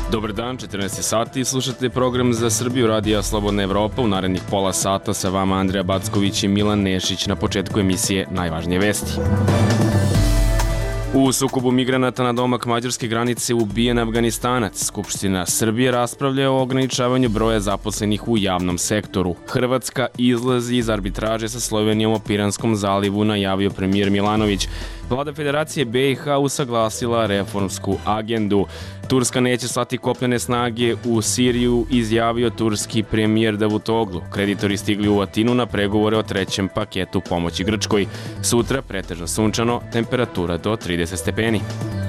Dobar dan, 14 sati, slušate program za Srbiju Radija Slobodna Evropa. U narednih pola sata sa vama Andreja Backović i Milan Nešić. Na početku emisije najvažnije vesti. U sukobu migranata na domak mađarske granice ubijen Afganistanac. Skupština Srbije raspravlja o ograničavanju broja zaposlenih u javnom sektoru. Hrvatska izlazi iz arbitraže sa Slovenijom o Piranskom zalivu, najavio premijer Milanović. Vlada Federacije BiH usaglasila reformsku agendu. Turska neće slati kopnene snage u Siriju, izjavio turski premijer Davutoglu. Kreditori stigli u Atinu na pregovore o trećem paketu pomoći Grčkoj. Sutra pretežno sunčano, temperatura do 30 stepeni.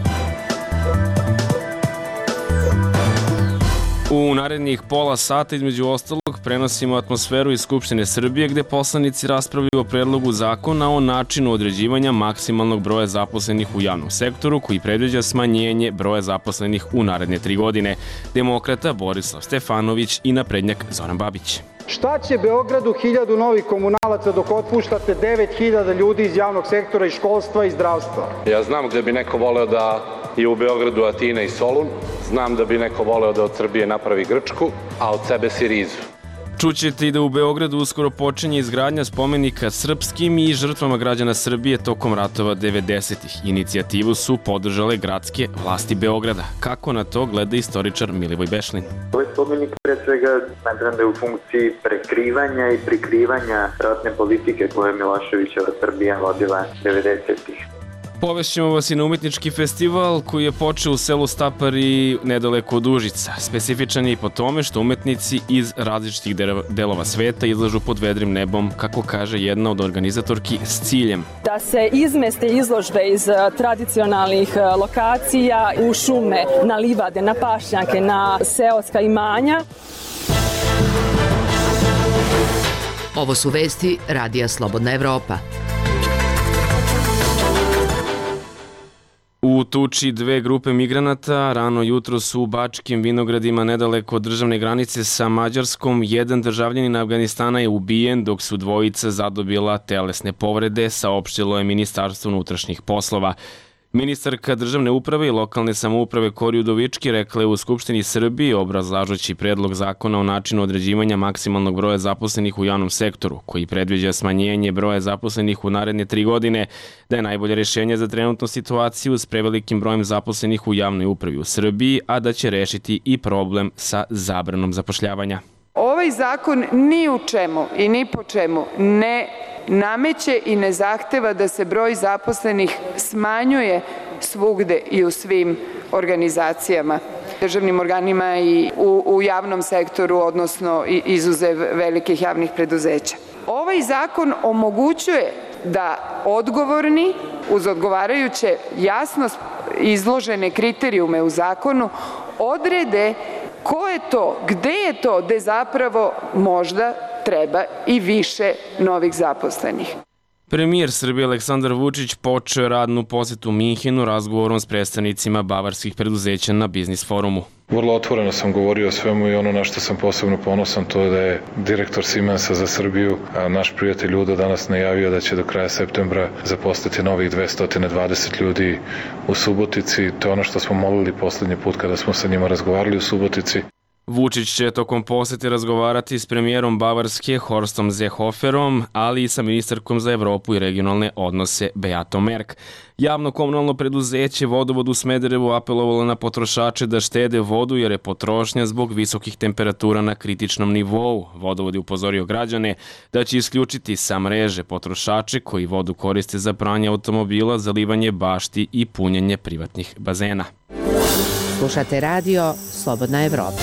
U narednih pola sata, između ostalog, prenosimo atmosferu iz Skupštine Srbije, gde poslanici raspravljaju o predlogu zakona o načinu određivanja maksimalnog broja zaposlenih u javnom sektoru, koji predviđa smanjenje broja zaposlenih u naredne 3 godine. Demokrata Borislav Stefanović i naprednjak Zoran Babić. Šta će Beogradu 1000 novih komunalaca dok otpuštate 9000 ljudi iz javnog sektora, iz školstva i zdravstva? Ja znam gde bi neko voleo da je u Beogradu Atina i Solun, znam da bi neko voleo da od Srbije napravi Grčku, a od sebe Sirizu. Čućete i da u Beogradu uskoro počinje izgradnja spomenika srpskim i žrtvama građana Srbije tokom ratova 90-ih. Inicijativu su podržale gradske vlasti Beograda. Kako na to gleda istoričar Milivoj Bešlin? Ovaj spomenik pre svega smatram da je u funkciji prekrivanja i prikrivanja ratne politike koje je Miloševićeva Srbija vodila 90-ih. Povešćemo vas i na umetnički festival koji je počeo u selu Stapari nedaleko od Užica. Specifičan je i po tome što umetnici iz različitih delova sveta izlažu pod vedrim nebom, kako kaže jedna od organizatorki, s ciljem da se izmeste izložbe iz tradicionalnih lokacija u šume, na livade, na pašnjake, na seoska imanja. Ovo su vesti Radija Slobodna Evropa. U tuči 2 grupe migranata rano jutro su u Bačkim Vinogradima nedaleko od državne granice sa Mađarskom. Jedan državljanin Afganistana je ubijen, dok su dvojica zadobila telesne povrede, saopštilo je Ministarstvo unutrašnjih poslova. Ministarka državne uprave i lokalne samouprave Kori Udovički rekla je u Skupštini Srbije, obrazlažući predlog zakona o načinu određivanja maksimalnog broja zaposlenih u javnom sektoru, koji predviđa smanjenje broja zaposlenih u naredne 3 godine, da je najbolje rješenje za trenutnu situaciju s prevelikim brojem zaposlenih u javnoj upravi u Srbiji, a da će rešiti i problem sa zabranom zapošljavanja. Ovaj zakon ni u čemu i ni po čemu ne nameće i ne zahteva da se broj zaposlenih smanjuje svugde i u svim organizacijama, državnim organima i u javnom sektoru, odnosno izuzev velikih javnih preduzeća. Ovaj zakon omogućuje da odgovorni, uz odgovarajuće jasno izložene kriterijume u zakonu, odrede ko je to, gde je to, gde zapravo možda treba i više novih zaposlenih. Premijer Srbije Aleksandar Vučić počeo radnu posetu Minhenu razgovorom s predstavnicima bavarskih preduzeća na biznis forumu. Vrlo otvoreno sam govorio o svemu i ono na što sam posebno ponosan, to je da je direktor Siemensa za Srbiju, naš prijatelj Udo, danas najavio da će do kraja septembra zaposliti novih 220 ljudi u Subotici. To je ono što smo molili poslednji put kada smo sa njima razgovarali u Subotici. Vučić će tokom posete razgovarati s premijerom Bavarske Horstom Seehoferom, ali i sa ministarkom za Evropu i regionalne odnose Beatom Merk. Javno komunalno preduzeće Vodovod u Smederevu apelovalo na potrošače da štede vodu jer je potrošnja zbog visokih temperatura na kritičnom nivou. Vodovod je upozorio građane da će isključiti sa mreže potrošače koji vodu koriste za pranje automobila, zalivanje bašti i punjenje privatnih bazena. Slušate radio Slobodna Evropa.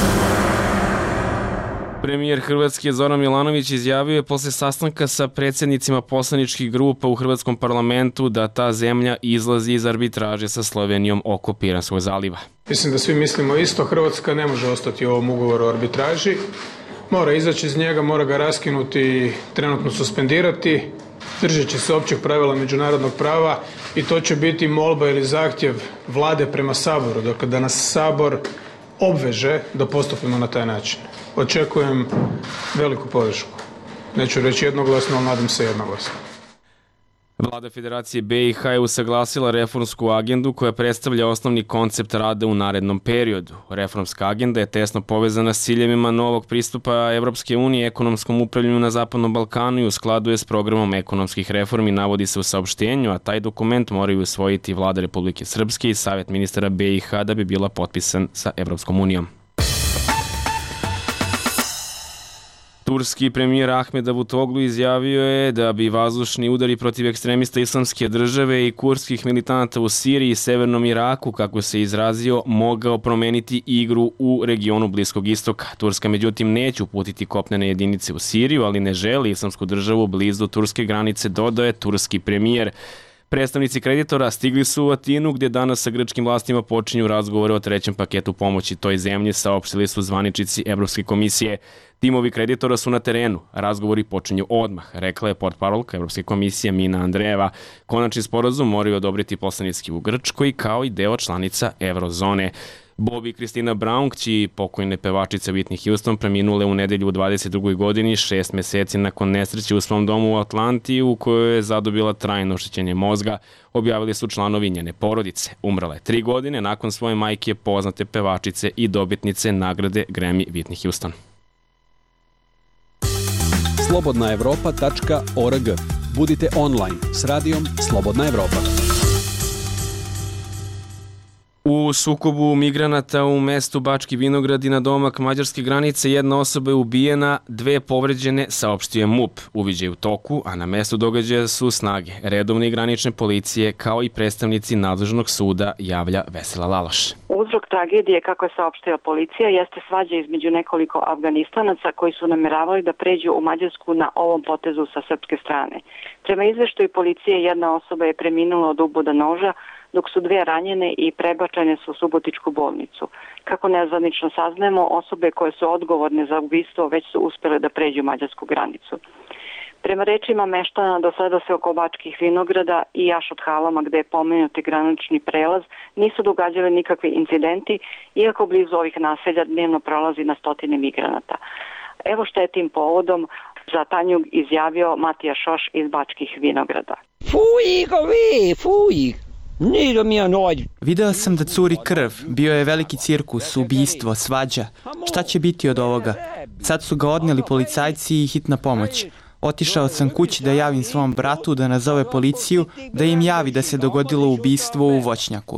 Premijer Hrvatske Zoran Milanović izjavio je posle sastanka sa predsjednicima poslaničkih grupa u Hrvatskom parlamentu da ta zemlja izlazi iz arbitraže sa Slovenijom oko Piranskog zaliva. Mislim da svi mislimo isto, Hrvatska ne može ostati u ovom ugovoru o arbitraži. Mora izaći iz njega, mora ga raskinuti i trenutno suspendirati, držeći se općeg pravila međunarodnog prava, i to će biti molba ili zahtjev vlade prema Saboru, dakle da nas Sabor obveže da postupimo na taj način. Očekujem veliku podršku. Neću reći jednoglasno, ali nadam se jednoglasno. Vlada Federacije BiH je usaglasila reformsku agendu koja predstavlja osnovni koncept rada u narednom periodu. Reformska agenda je tesno povezana s ciljevima novog pristupa Evropske unije ekonomskom upravljanju na Zapadnom Balkanu i u skladu je s programom ekonomskih reformi, navodi se u saopštenju, a taj dokument moraju usvojiti Vlada Republike Srpske i Savet ministara BiH da bi bila potpisan sa Evropskom unijom. Turski premijer Ahmed Davutoglu izjavio je da bi vazdušni udari protiv ekstremista Islamske države i kurdskih militanata u Siriji i severnom Iraku, kako se izrazio, mogao promeniti igru u regionu Bliskog istoka. Turska međutim neće uputiti kopnene jedinice u Siriju, ali ne želi Islamsku državu blizu turske granice, dodao je turski premijer. Predstavnici kreditora stigli su u Atinu, gdje danas sa grčkim vlastima počinju razgovore o trećem paketu pomoći toj zemlji, saopštili su zvaničnici Evropske komisije. Timovi kreditora su na terenu, razgovori počinju odmah, rekla je portparolka Evropske komisije Mina Andrejeva. Konačni sporazum moraju odobriti poslanici u Grčkoj kao i deo članica Eurozone. Bob i Kristina Brown, kći pokojne pevačice Whitney Houston, preminule u nedelju u 22. godini, 6 meseci nakon nesreće u svom domu u Atlanti, u kojoj je zadobila trajno oštećenje mozga, objavili su članovi njene porodice. Umrla je 3 godine nakon svoje majke, poznate pevačice i dobitnice nagrade Grammy Whitney Houston. slobodnaevropa.org. Budite online s radijom Slobodna Evropa. U sukobu migranata u mestu Bački Vinogradi na domak mađarske granice jedna osoba je ubijena, 2 povređene, saopštio MUP. Uviđaj u toku, a na mestu događaja su snage redovne i granične policije kao i predstavnici nadležnog suda, javlja Vesela Laloš. Uzrok tragedije, kako je saopštila policija, jeste svađa između nekoliko Afganistanaca koji su nameravali da pređu u Mađarsku na ovom potezu sa srpske strane. Prema izveštaju policije, jedna osoba je preminula od uboda noža, dok su 2 ranjene i prebačene su u Subotičku bolnicu. Kako nezvanično saznajemo, osobe koje su odgovorne za ubistvo već su uspjele da pređu mađarsku granicu. Prema rečima meštana, do sada se oko Bačkih Vinograda i Jašot Halama, gde je pomenuti granični prelaz, nisu događali nikakvi incidenti, iako blizu ovih naselja dnevno prolazi na stotine migranata. Evo što je tim povodom za Tanjug izjavio Matija Šoš iz Bačkih Vinograda. Video sam da curi krv, bio je veliki cirkus, ubistvo, svađa. Šta će biti od ovoga? Sad su ga odneli policajci i hitna pomoć. Otišao sam kući da javim svom bratu da nazove policiju, da im javi da se dogodilo ubistvo u voćnjaku.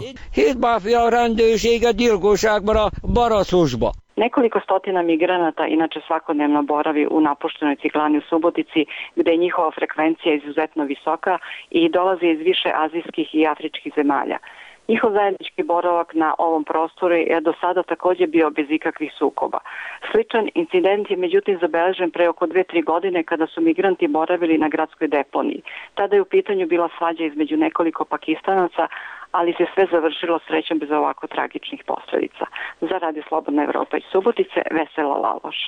Nekoliko stotina migranata inače svakodnevno boravi u napuštenoj ciglani u Subotici, gde je njihova frekvencija izuzetno visoka i dolazi iz više azijskih i afričkih zemalja. Njihov zajednički boravak na ovom prostoru je do sada također bio bez ikakvih sukoba. Sličan incident je međutim zabeležen pre oko 2-3 godine kada su migranti boravili na gradskoj deponiji. Tada je u pitanju bila svađa između nekoliko Pakistanaca, ali se sve završilo srećom bez ovako tragičnih posljedica. Za Radio Slobodna Evropa iz Subotice, Vesela Laloš.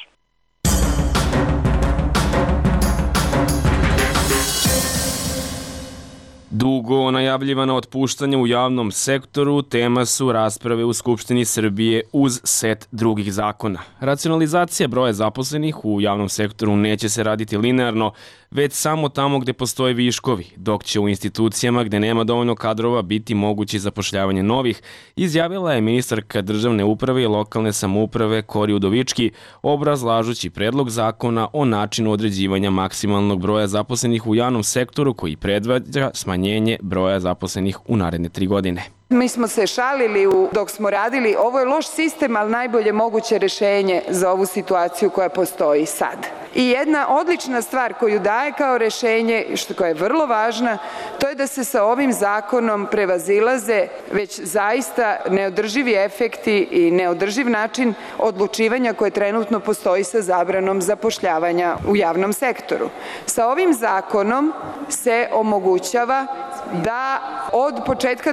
Dugo najavljivana otpuštanja u javnom sektoru tema su rasprave u Skupštini Srbije uz set drugih zakona. Racionalizacija broja zaposlenih u javnom sektoru neće se raditi linearno, već samo tamo gde postoje viškovi, dok će u institucijama gde nema dovoljno kadrova biti moguće zapošljavanje novih, izjavila je ministarka državne uprave i lokalne samouprave Kori Udovički, obrazlažući predlog zakona o načinu određivanja maksimalnog broja zaposlenih u javnom sektoru koji predviđa smanjenje broja zaposlenih u naredne 3 godine. Mi smo se šalili dok smo radili, ovo je loš sistem, ali najbolje moguće rešenje za ovu situaciju koja postoji sad. I jedna odlična stvar koju daje kao rešenje, koja je vrlo važna, to je da se sa ovim zakonom prevazilaze već zaista neodrživi efekti i neodrživ način odlučivanja koje trenutno postoji sa zabranom zapošljavanja u javnom sektoru. Sa ovim zakonom se omogućava da od početka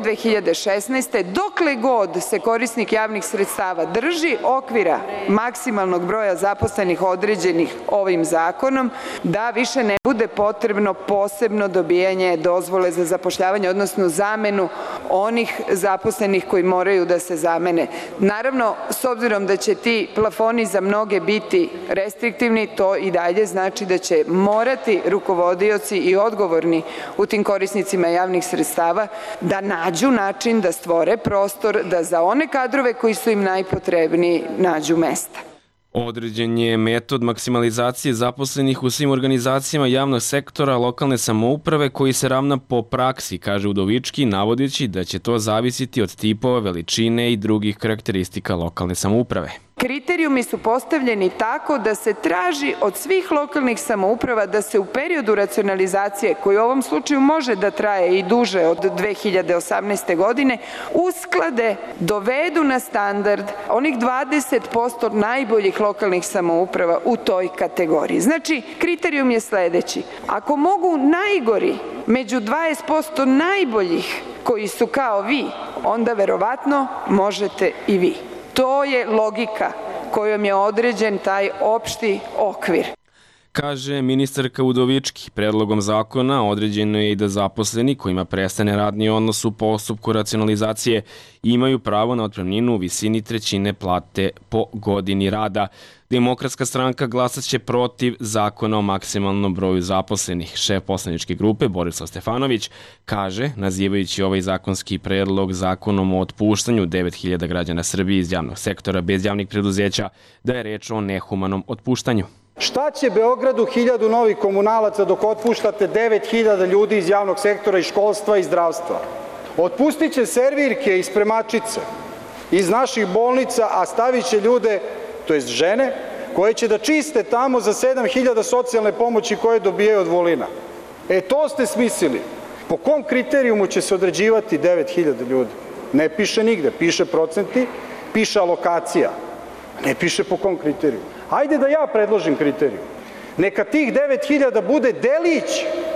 2016. dokle god se korisnik javnih sredstava drži okvira maksimalnog broja zaposlenih određenih ovim zakonom, da više ne bude potrebno posebno dobijanje dozvole za zapošljavanje, odnosno zamenu onih zaposlenih koji moraju da se zamene. Naravno, s obzirom da će ti plafoni za mnoge biti restriktivni, to i dalje znači da će morati rukovodioci i odgovorni u tim korisnicima javnih sredstava da nađu način da stvore prostor da za one kadrove koji su im najpotrebniji nađu mesta. Određen je metod maksimalizacije zaposlenih u svim organizacijama javnog sektora lokalne samouprave koji se ravna po praksi, kaže Udovički, navodeći da će to zavisiti od tipova, veličine i drugih karakteristika lokalne samouprave. Kriterijumi su postavljeni tako da se traži od svih lokalnih samouprava da se u periodu racionalizacije, koji u ovom slučaju može da traje i duže od 2018. godine, usklade, dovedu na standard onih 20% najboljih lokalnih samouprava u toj kategoriji. Znači, kriterijum je sledeći. Ako mogu najgori među 20% najboljih koji su kao vi, onda verovatno možete i vi. To je logika kojom je određen taj opšti okvir. Kaže ministarka Udovički, predlogom zakona određeno je i da zaposleni kojima prestane radni odnos u postupku racionalizacije imaju pravo na otpremninu u visini trećine plate po godini rada. Demokratska stranka glasaće protiv zakona o maksimalnom broju zaposlenih. Šef poslaničke grupe Borislav Stefanović kaže, nazivajući ovaj zakonski predlog zakonom o otpuštanju 9.000 građana Srbije iz javnog sektora bez javnih preduzeća, da je reč o nehumanom otpuštanju. Šta će Beogradu 1000 novih komunalaca dok otpuštate 9000 ljudi iz javnog sektora, iz školstva i zdravstva? Otpustit će servirke i spremačice iz naših bolnica, a stavit će ljude, to jest žene, koje će da čiste tamo za 7000 socijalne pomoći koje dobijaju od Vulina. To ste smislili. Po kom kriterijumu će se određivati 9000 ljudi? Ne piše nigde, piše procenti, piše alokacija. Ne piše po kom kriterijumu. Hajde da ja predložim kriterijum. Neka tih 9000 bude delić,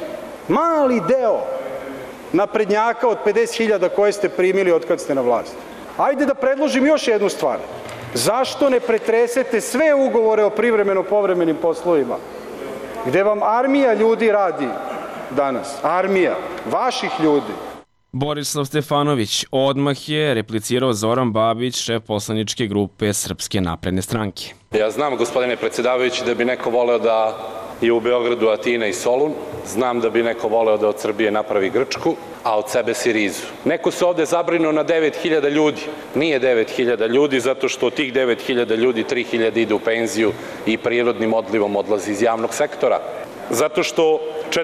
mali deo naprednjaka od 50.000 koje ste primili od kad ste na vlasti. Hajde da predložim još jednu stvar. Zašto ne pretresete sve ugovore o privremeno-povremenim poslovima, gde vam armija ljudi radi danas? Armija, vaših ljudi. Borislav Stefanović odmah je replicirao Zoran Babić, šef poslaničke grupe Srpske napredne stranke. Ja znam, gospodine predsjedavajući, da bi neko voleo da je u Beogradu Atina i Solun. Znam da bi neko voleo da od Srbije napravi Grčku, a od sebe Sirizu. Neko se ovde zabrinuo na 9000 ljudi. Nije 9000 ljudi, zato što od tih 9000 ljudi 3000 ide u penziju i prirodnim odlivom odlazi iz javnog sektora. Zato što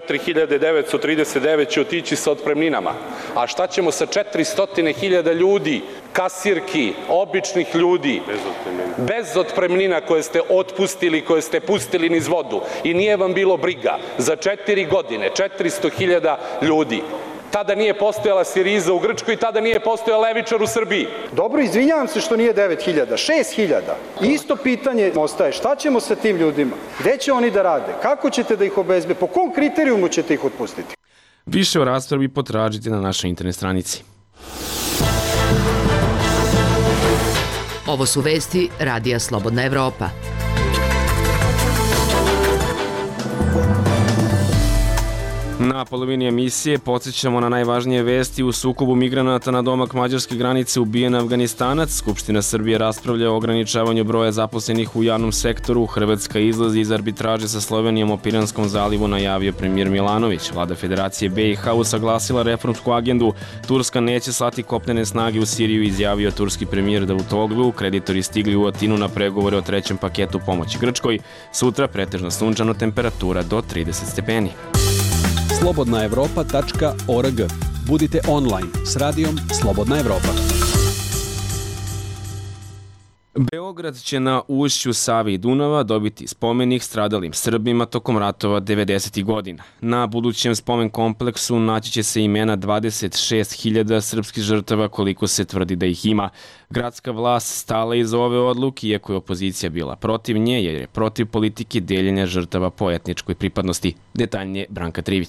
4939 će otići sa otpremninama. A šta ćemo sa 400.000 ljudi, kasirki, običnih ljudi, bez otpremnina koje ste otpustili, koje ste pustili niz vodu i nije vam bilo briga? Za 4 godine 400.000 ljudi. Tada nije postojala Siriza u Grčkoj, tada nije postojao levičar u Srbiji. Dobro, izvinjavam se što nije 9000, 6000. Isto pitanje ostaje, šta ćemo sa tim ljudima? Gde će oni da rade? Kako ćete da ih obezbedite? Po kom kriterijumu ćete ih otpustiti? Više o raspravi potražite na našoj internet stranici. Ovo su vesti Radija Slobodna Evropa. Na polovini emisije podsjećamo na najvažnije vesti. U sukobu migranata na domak mađarske granice ubijen Afganistanac. Skupština Srbije raspravlja o ograničavanju broja zaposlenih u javnom sektoru. Hrvatska izlazi iz arbitraže sa Slovenijom o Piranskom zalivu, najavio premijer Milanović. Vlada Federacije BiH usaglasila reformsku agendu. Turska neće slati kopnene snage u Siriju, izjavio turski premijer Davutoglu. Kreditori stigli u Atinu na pregovore o trećem paketu pomoći Grčkoj. Sutra pretežno sunčano, temperatura do 30 stepeni. slobodnaevropa.org. Budite online s radijom Slobodna Evropa. Beograd će na ušću Save i Dunava dobiti spomenik stradalim Srbima tokom ratova 90. godina. Na budućem spomen kompleksu naći će se imena 26.000 srpskih žrtava, koliko se tvrdi da ih ima. Gradska vlast stala iza ove odluke, iako je opozicija bila protiv nje, jer je protiv politike deljenja žrtava po etničkoj pripadnosti. Detaljnije Branka Trivić.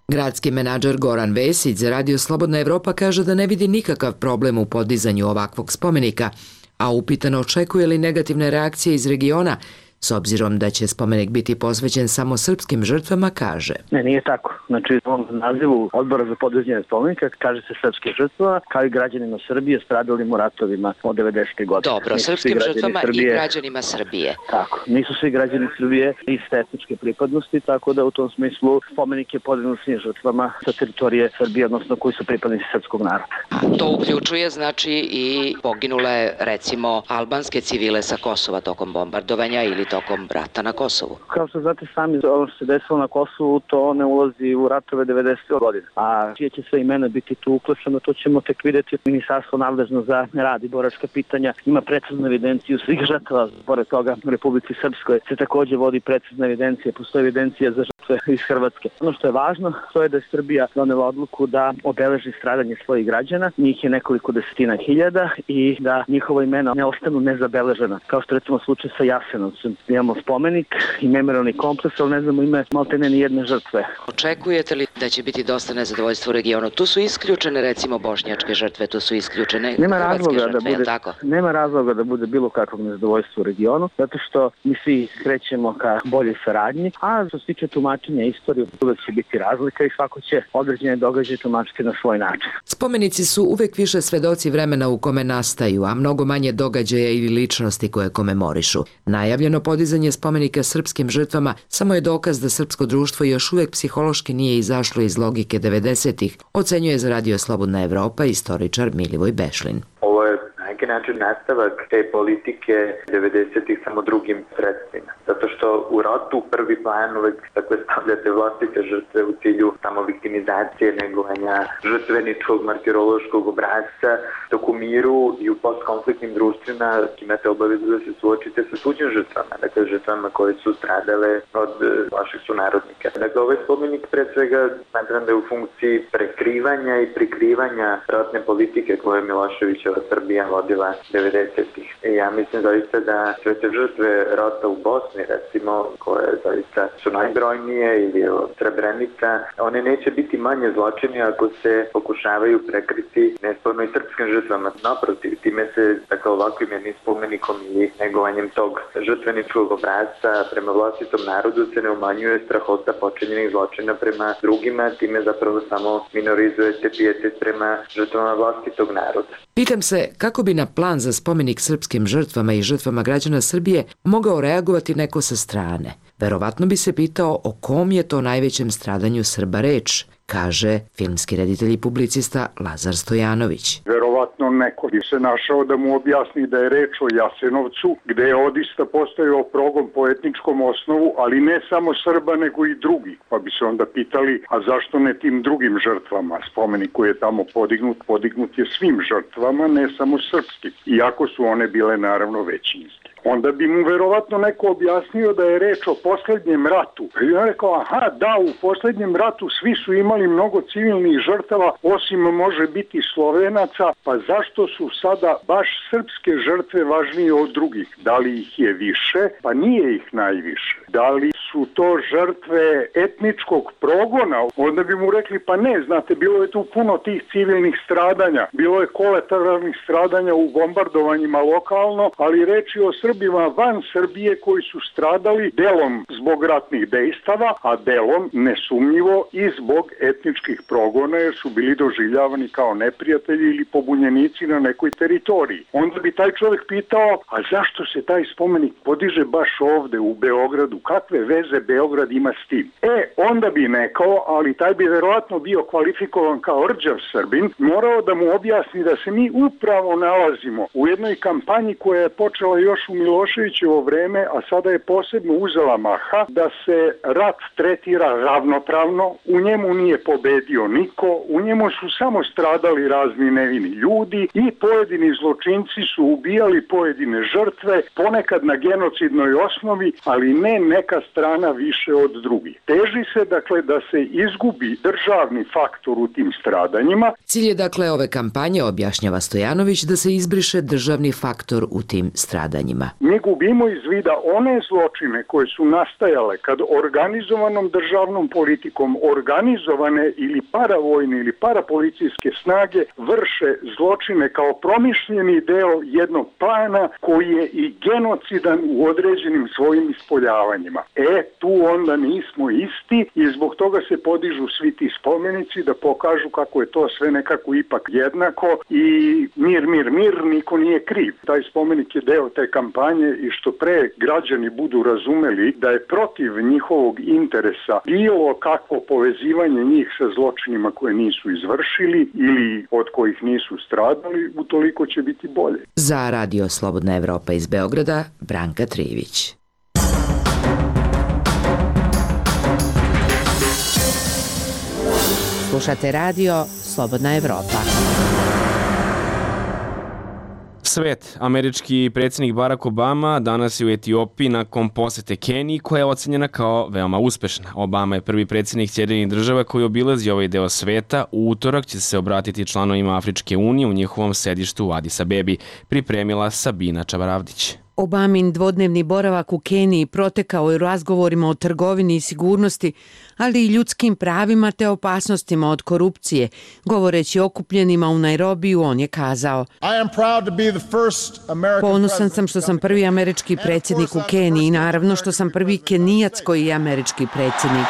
Gradski menadžer Goran Vesić za Radio Slobodna Evropa kaže da ne vidi nikakav problem u podizanju ovakvog spomenika, a upitano očekuje li negativne reakcije iz regiona, s obzirom da će spomenik biti posvećen samo srpskim žrtvama, kaže. Ne, nije tako. Znači, u ovom nazivu Odbora za podizanje spomenika kaže se srpskim žrtvama, kao i građanima Srbije stradalim u ratovima od 90. godine. Dobro, srpskim žrtvama i građanima Srbije. Tako, nisu svi građani Srbije iste etničke pripadnosti, tako da u tom smislu spomenik je podignut svim žrtvama sa teritorije Srbije, odnosno koji su pripadnici srpskog naroda. To uključuje, znači, i poginule, recimo, albanske civile sa Kosova tokom bombardovanja ili tokom rata na Kosovu. Kao što znate sami, ono što se desilo na Kosovu, to ne ulazi u ratove 90. godine. A čije će sve imena biti tu uključeno, to ćemo tek vidjeti. Ministarstvo nadležno za rad i boračka pitanja ima preciznu evidenciju svih žrtava. Pored toga, u Republici Srpskoj se također vodi precizna evidencija, postoji evidencija za žrtve iz Hrvatske. Ono što je važno, to je da je Srbija donela odluku da obeleži stradanje svojih građana, njih je nekoliko desetina hiljada i da njihova imena ne ostanu nezabeležena, kao što recimo slučaj sa Jasenovcem. Imamo spomenik i memorijalni kompleks, ali ne znamo ime maltene ni jedne žrtve. Očekujete li da će biti dosta nezadovoljstva u regionu? Tu su isključene recimo bošnjačke žrtve, tu su isključene hrvatske žrtve, je li tako? Nema razloga da bude bilo kakvog nezadovoljstva u regionu, zato što mi svi krećemo ka boljoj saradnji, a što se tiče tumačenja istorije, uvek će biti razlika i svako će određene događaje tumačiti na svoj način. Spomenici su uvek više svedoci vremena u kome nastaju, a mnogo manje događaja ili ličnosti koje komemorišu. Najavljeno podizanje spomenika srpskim žrtvama samo je dokaz da srpsko društvo još uvek psihološki nije izašlo iz logike 90-ih, ocenjuje za Radio Slobodna Evropa istoričar Milivoj Bešlin. Ovo je na neki način nastavak te politike 90-ih samo drugim sredstvima. Zato što u ratu prvi plan uvek stavljate vlastite žrtve u cilju samo viktimizacije, negovanja žrtveničkog, martirološkog obrazca, dok u miru i u postkonfliktnim društvima imate obavezu da se suočite sa tuđim žrtvama, dakle žrtvama koje su stradale od vaših sunarodnika. Dakle, ovaj spomenik pre svega smatram da je u funkciji prekrivanja i prikrivanja ratne politike koje je Miloševićeva Srbija vodila 90-ih. Ja mislim zaista da sve te žrtve rata u Bosni, recimo, koje zaista su najbrojnije, ili od Srebrenica, one neće biti manje zločini ako se pokušavaju prekriti nesporno i srpskim žrtvama. Naprotiv, time se ovakvim jednim spomenikom i negovanjem tog žrtveničkog obrazca prema vlastitom narodu se ne umanjuje strahota počinjenih zločina prema drugima, time zapravo samo minorizujete pijetet prema žrtvama vlastitog naroda. Pitam se kako bi na plan za spomenik srpskim žrtvama i žrtvama građana Srbije mogao reagovati neko sa strane. Verovatno bi se pitao o kom je to najvećem stradanju Srba reč, kaže filmski reditelj i publicista Lazar Stojanović. Verovatno neko bi se našao da mu objasni da je reč o Jasenovcu, gde je odista postojao progon po etničkom osnovu, ali ne samo Srba nego i drugih. Pa bi se onda pitali, a zašto ne tim drugim žrtvama? Spomenik koji je tamo podignut je svim žrtvama, ne samo srpskim, iako su one bile naravno većinske. Onda bi mu verovatno neko objasnio da je reč o poslednjem ratu. I on rekao, aha, da, u poslednjem ratu svi su imali mnogo civilnih žrtava, osim može biti Slovenaca, pa zašto su sada baš srpske žrtve važnije od drugih? Da li ih je više? Pa nije ih najviše. Da li su to žrtve etničkog progona? Onda bi mu rekli, pa ne, znate, bilo je tu puno tih civilnih stradanja, bilo je kolateralnih stradanja u bombardovanjima lokalno, ali reč je o Srbima van Srbije koji su stradali delom zbog ratnih dejstava, a delom nesumnjivo i zbog etničkih progona jer su bili doživljavani kao neprijatelji ili pobunjenici na nekoj teritoriji. Onda bi taj čovjek pitao, a zašto se taj spomenik podiže baš ovde u Beogradu? Kakve veze Beograd ima s tim? Onda bi nekao, ali taj bi verovatno bio kvalifikovan kao rđav Srbin, morao da mu objasni da se mi upravo nalazimo u jednoj kampanji koja je počela još u Miloševićevo vreme, a sada je posebno uzela maha, da se rat tretira ravnopravno, u njemu nije pobedio niko, u njemu su samo stradali razni nevini ljudi i pojedini zločinci su ubijali pojedine žrtve, ponekad na genocidnoj osnovi, ali ne neka strana strana više od drugih. Teži se dakle da se izgubi državni faktor u tim stradanjima. Cilj je dakle ove kampanje, objašnjava Stojanović, da se izbriše državni faktor u tim stradanjima. Mi gubimo iz vida one zločine koje su nastajale kad organizovanom državnom politikom organizovane ili paravojne ili parapolicijske snage vrše zločine kao promišljeni deo jednog plana koji je i genocidan u određenim svojim ispoljavanjima. Tu onda nismo isti i zbog toga se podižu svi ti spomenici da pokažu kako je to sve nekako ipak jednako i mir, mir, mir, niko nije kriv. Taj spomenik je deo te kampanje i što pre građani budu razumeli da je protiv njihovog interesa bilo kakvo povezivanje njih sa zločinima koje nisu izvršili ili od kojih nisu stradali, utoliko će biti bolje. Za Radio Slobodna Evropa iz Beograda, Branka Trivić. Slušate radio Slobodna Evropa. Svet. Američki predsjednik Barack Obama danas je u Etiopiji nakon posete Keniji koja je ocenjena kao veoma uspešna. Obama je prvi predsjednik Sjedinjenih Država koji obilazi ovaj deo sveta. U utorak će se obratiti članovima Afričke unije u njihovom sedištu u Adis Abebi, pripremila Sabina Čavaravdić. Obamin dvodnevni boravak u Keniji protekao je u razgovorima o trgovini i sigurnosti, ali i ljudskim pravima te opasnostima od korupcije. Govoreći okupljenima u Nairobiju, on je kazao: Ponosan sam što sam prvi američki predsjednik u Keniji i naravno što sam prvi Kenijac koji je američki predsjednik.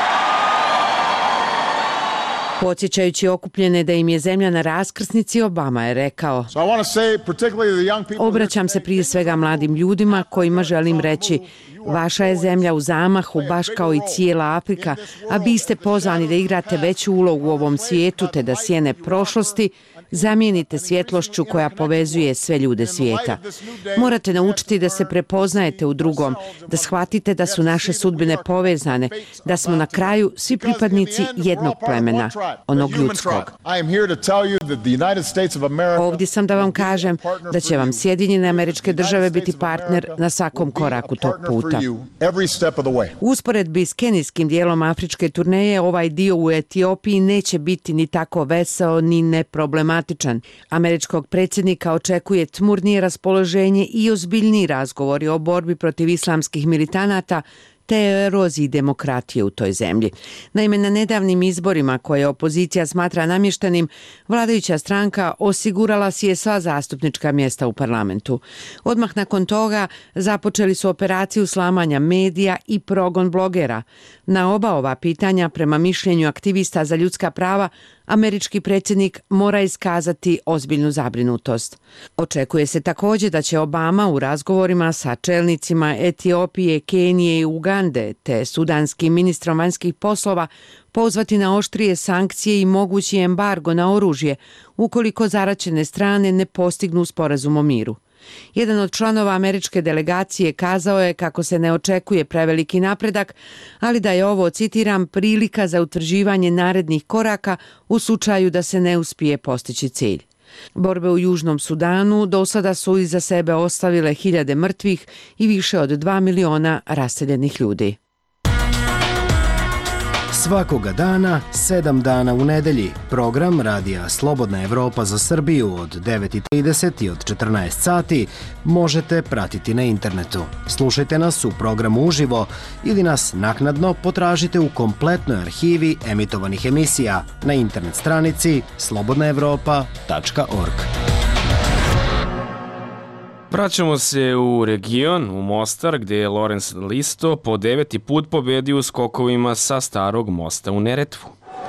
Podsjećajući okupljene da im je zemlja na raskrsnici, Obama je rekao: Obraćam se prije svega mladim ljudima kojima želim reći: vaša je zemlja u zamahu, baš kao i cijela Afrika, a vi ste pozvani da igrate veću ulogu u ovom svijetu te da sjene prošlosti zamijenite svjetlošću koja povezuje sve ljude svijeta. Morate naučiti da se prepoznajete u drugom, da shvatite da su naše sudbine povezane, da smo na kraju svi pripadnici jednog plemena, onog ljudskog. Ovdje sam da vam kažem da će vam Sjedinjene Američke Države biti partner na svakom koraku tog puta. U usporedbi s kenijskim dijelom afričke turneje, ovaj dio u Etiopiji neće biti ni tako veseo ni neproblematičan. Američkog predsjednika očekuje tmurnije raspoloženje i ozbiljniji razgovori o borbi protiv islamskih militanata te eroziji demokratije u toj zemlji. Naime, na nedavnim izborima koje opozicija smatra namještenim, vladajuća stranka osigurala si je sva zastupnička mjesta u parlamentu. Odmah nakon toga započeli su operaciju slamanja medija i progon blogera. Na oba ova pitanja, prema mišljenju aktivista za ljudska prava, američki predsjednik mora iskazati ozbiljnu zabrinutost. Očekuje se također da će Obama u razgovorima sa čelnicima Etiopije, Kenije i Ugande te sudanskim ministrom vanjskih poslova pozvati na oštrije sankcije i mogući embargo na oružje ukoliko zaraćene strane ne postignu sporazum o miru. Jedan od članova američke delegacije kazao je kako se ne očekuje preveliki napredak, ali da je ovo, citiram, prilika za utvrđivanje narednih koraka u slučaju da se ne uspije postići cilj. Borbe u Južnom Sudanu do sada su iza sebe ostavile hiljade mrtvih i više od 2 miliona raseljenih ljudi. Svakoga dana, 7 dana u nedelji, program Radija Slobodna Evropa za Srbiju od 9:30 i od 14 sati možete pratiti na internetu. Slušajte nas u programu uživo ili nas naknadno potražite u kompletnoj arhivi emitovanih emisija na internet stranici slobodnaevropa.org. Vraćamo se u region, u Mostar, gdje je Lorenz Listo po 9. put pobedio u skokovima sa Starog mosta u Neretvu.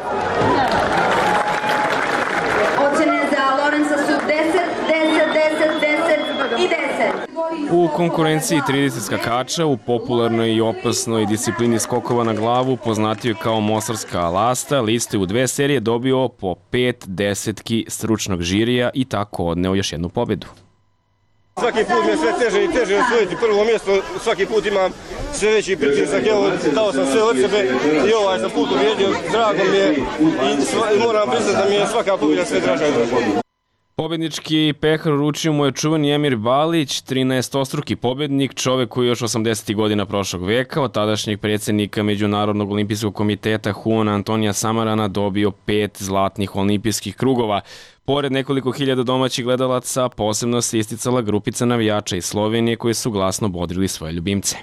Ocene za Lorenza su 10, 10, 10, 10 i 10. U konkurenciji 30 skakača u popularnoj i opasnoj disciplini skokova na glavu, poznatio kao Mostarska lasta, Listo je u 2 serije dobio po 5 desetki stručnog žirija i tako odneo još jednu pobedu. Svaki put mi je sve teže i teže osvojiti prvo mjesto, svaki put imam sve veći pritisak, evo dao sam sve od sebe i ovaj sam put ubijedio, drago mi je i moram priznati da mi je svaka pobjeda sve draža. Pobednički pehar uručio mu je čuveni Emir Balić, 13-ostruki pobednik, čovek koji je još 80. godina prošlog veka od tadašnjeg predsjednika Međunarodnog olimpijskog komiteta Juana Antonija Samarana dobio 5 zlatnih olimpijskih krugova. Pored nekoliko hiljada domaćih gledalaca, posebno se isticala grupica navijača iz Slovenije koji su glasno bodrili svoje ljubimce.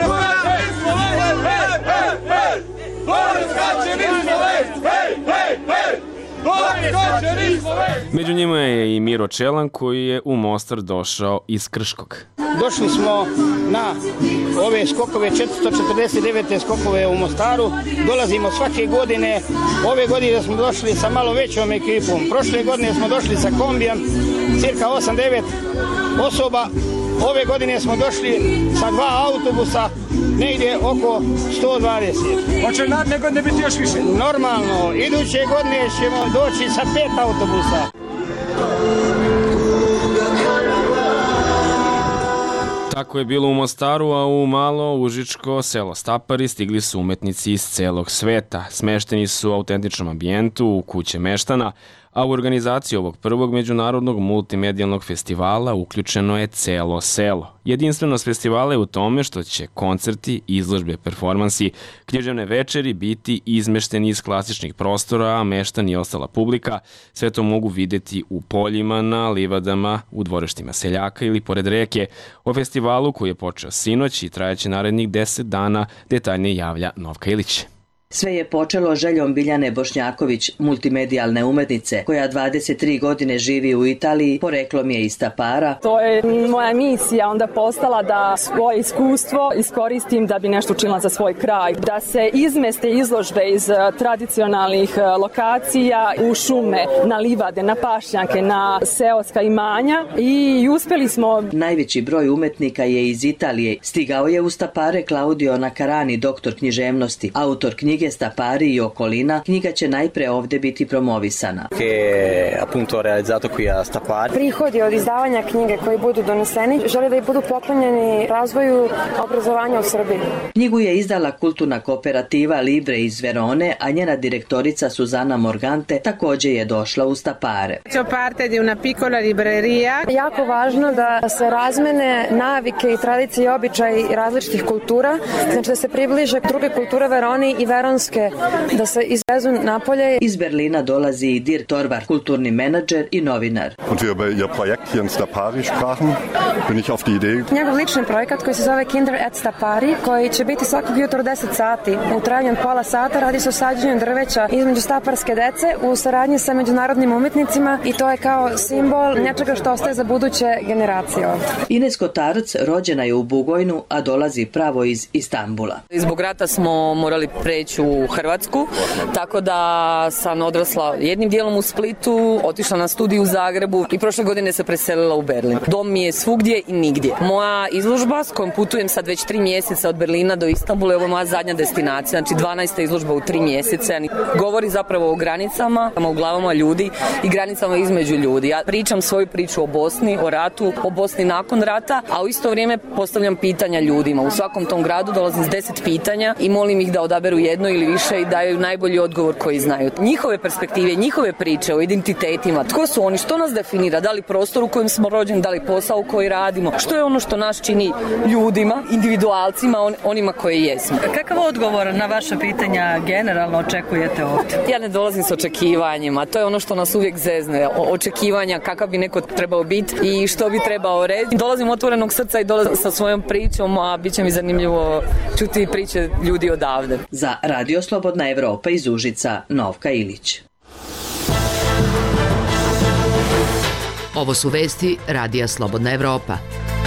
Među njima je i Miro Čelan koji je u Mostar došao iz Krškog. Došli smo na ove skokove, 449. skokove u Mostaru. Dolazimo svake godine. Ove godine smo došli sa malo većom ekipom. Prošle godine smo došli sa kombijem, cirka 8-9 osoba. Ove godine smo došli sa 2 autobusa, negdje oko 120. Hoće naredne godine biti još više? Normalno, iduće godine ćemo doći sa 5 autobusa. Tako je bilo u Mostaru, a u malo užičko selo Stapari stigli su umetnici iz celog sveta. Smešteni su u autentičnom ambijentu, u kuće meštana, a u organizaciji ovog prvog međunarodnog multimedijalnog festivala uključeno je celo selo. Jedinstvenost festivala je u tome što će koncerti, izložbe, performansi, književne večeri biti izmešteni iz klasičnih prostora, a meštani i ostala publika sve to mogu videti u poljima, na livadama, u dvorištima seljaka ili pored reke. O festivalu koji je počeo sinoć i trajaće narednih 10 dana detaljnije javlja Novka Ilić. Sve je počelo željom Biljane Bošnjaković, multimedijalne umetnice, koja 23 godine živi u Italiji, poreklom je iz Stapara. To je moja misija onda postala da svoje iskustvo iskoristim da bi nešto učinila za svoj kraj. Da se izmeste izložbe iz tradicionalnih lokacija u šume, na livade, na pašnjake, na seoska imanja i uspeli smo. Najveći broj umetnika je iz Italije. Stigao je u Stapare Claudio Nacarani, doktor književnosti, autor knjige Stapari i okolina. Knjiga će najpre ovde biti promovisana. Prihodi od izdavanja knjige koji budu doneseni žele da i budu poklonjeni razvoju obrazovanja u Srbiji. Knjigu je izdala kulturna kooperativa Libre iz Verone, a njena direktorica Suzana Morgante takođe je došla u Stapare. Jako važno da se razmene navike i tradicije i običaji različitih kultura, znači da se približe druge kulture Veroni i veronske, da se izvezu napolje. Iz Berlina dolazi i Dirk Torvar, kulturni menadžer i novinar. Njegov lični projekat koji se zove Kinder at Stapari, koji će biti svakog jutra 10 sati. U trajanju od pola sata radi se o sađenju drveća između staparske dece u saradnji sa međunarodnim umetnicima i to je kao simbol nečega što ostaje za buduće generacije ovdje. Ines Kotarac rođena je u Bugojnu, a dolazi pravo iz Istanbula. Zbog rata smo morali preći u Hrvatsku, tako da sam odrasla jednim dijelom u Splitu, otišla na studiju u Zagrebu i prošle godine se preselila u Berlin. Dom mi je svugdje i nigdje. Moja izložba s kojom putujem sad već 3 mjeseca od Berlina do Istanbula je ovo moja zadnja destinacija, znači 12. izložba u 3 mjeseca. Govori zapravo o granicama, u glavama ljudi i granicama između ljudi. Ja pričam svoju priču o Bosni, o ratu, o Bosni nakon rata, a u isto vrijeme postavljam pitanja ljudima. U svakom tom gradu dolazim s 10 pitanja i molim ih da odaberu jedno ili više i daju najbolji odgovor koji znaju. Njihove perspektive, njihove priče o identitetima, tko su oni, što nas definira, da li prostor u kojem smo rođeni, da li posao koji radimo, što je ono što nas čini ljudima, individualcima, onima koji jesmo. Kakav odgovor na vaša pitanja generalno očekujete ovdje? Ja ne dolazim s očekivanjima, to je ono što nas uvijek zezne, očekivanja kakav bi neko trebao biti i što bi trebao reći. Dolazim otvorenog srca i dolazim sa svojom pričom, a bit će mi zanimljivo čuti priče ljudi odavde. Za Radio Slobodna Evropa iz Užica, Novka Ilić. Ovo su vesti Radija Slobodna Evropa.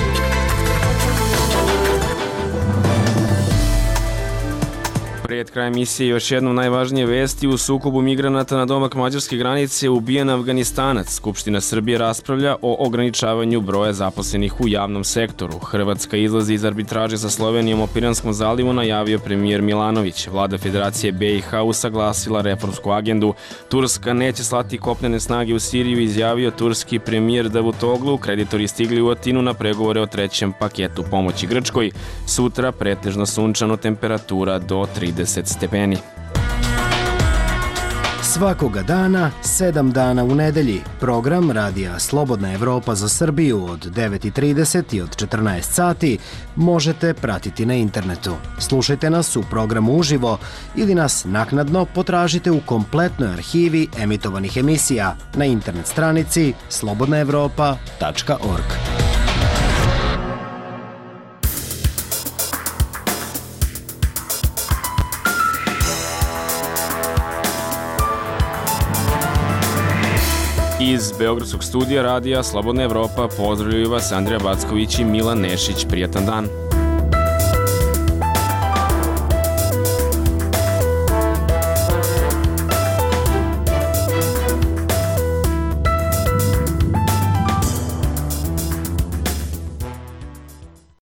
Pred krajem emisije još jednom najvažnije vesti. U sukobu migranata na domak mađarske granice ubijen Afganistanac. Skupština Srbije raspravlja o ograničavanju broja zaposlenih u javnom sektoru. Hrvatska izlazi iz arbitraže sa Slovenijom o Piranskom zalivu, najavio premijer Milanović. Vlada Federacije BiH usaglasila reformsku agendu. Turska neće slati kopnene snage u Siriju, izjavio turski premijer Davutoglu. Kreditori stigli u Atinu na pregovore o 3. paketu pomoći Grčkoj. Sutra pretežno sunčano, temperatura do 30 stepeni. Svakoga dana, 7 dana u nedelji, program Radija Slobodna Evropa za Srbiju od 9:30 i od 14 sati možete pratiti na internetu. Slušajte nas u programu uživo ili nas naknadno potražite u kompletnoj arhivi emitovanih emisija na internet stranici slobodnaevropa.org. Iz Beogradskog studija radija Slobodna Evropa pozdravljaju vas Andrija Backović i Milan Nešić. Prijatan dan.